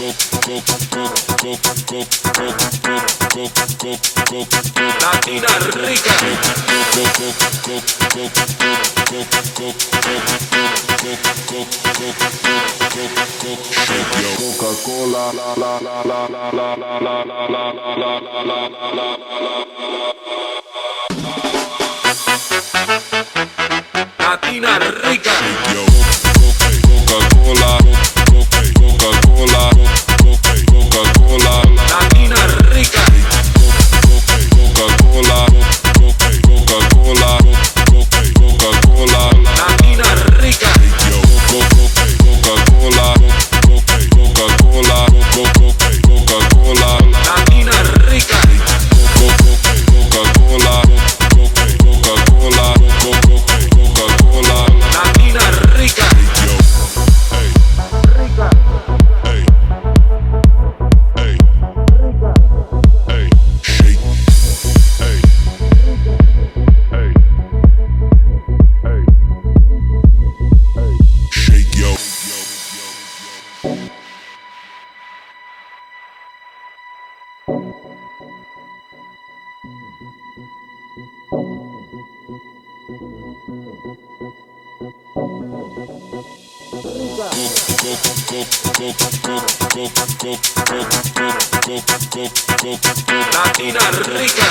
Latina rica. Coca-Cola, la la la la la la la la la la la la Latina rica. Coca-Cola, Coca-Cola, Coca-Cola, Latina rica. Coca-Cola, Coca-Cola, Coca-Cola, Latina rica. Coca-Cola, Coca-Cola, Coca-Cola, Latina rica. Coca-Cola, Coca-Cola, Coca-Cola, Latina rica. Rica. Latina rica.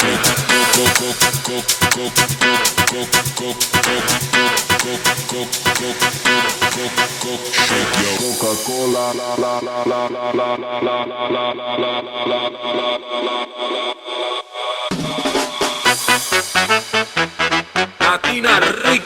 Coca-Cola, la la la la la la la la la la la Latina rica.